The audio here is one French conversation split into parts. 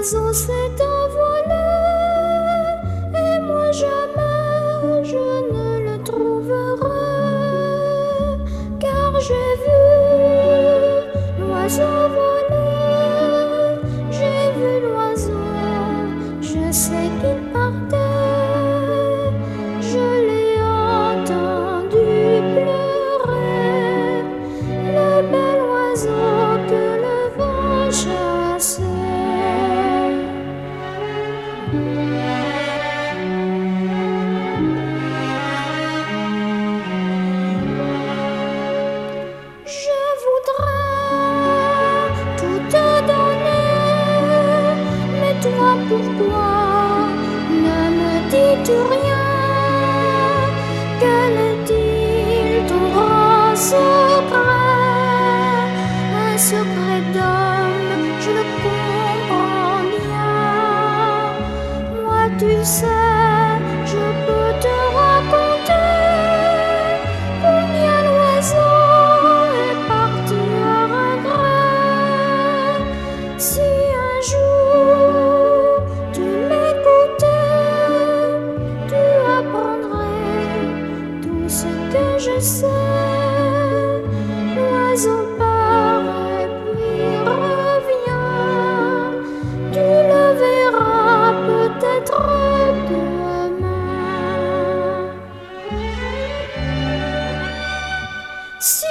l'oiseau s'est envolé et moi jamais je ne le trouverai, car j'ai vu l'oiseau voler, j'ai vu l'oiseau, je sais qu'il partait, je l'ai entendu pleurer, le bel oiseau que le vent chassait. Je voudrais tout te donner, mais toi pourquoi ne me dis-tu rien? Quel est-il ton grand secret? Un secret d'homme, je le comprends bien. Moi tu sais, je peux te raconter combien l'oiseau est parti à regret. Si un jour tu m'écoutais, tu apprendrais tout ce que je sais. L'oiseau part et puis revient, tu le verras peut-être demain. Si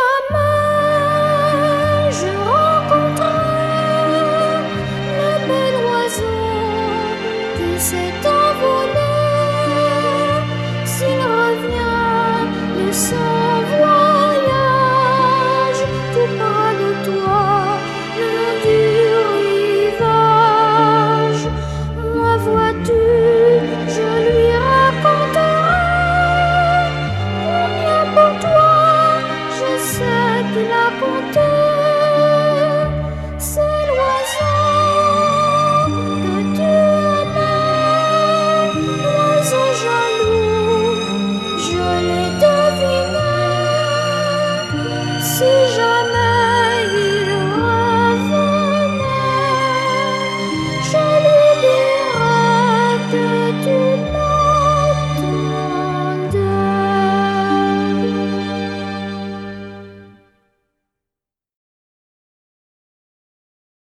jamais je rencontrais le bel oiseau qui s'est envolé, s'il revient de son voyage tout près de toi, le long du rivage, moi vois-tu, je lui raconterai combien pour toi je sais qu'il a compté. C'est l'oiseau que tu aimais, l'oiseau jaloux, je l'ai deviné. Si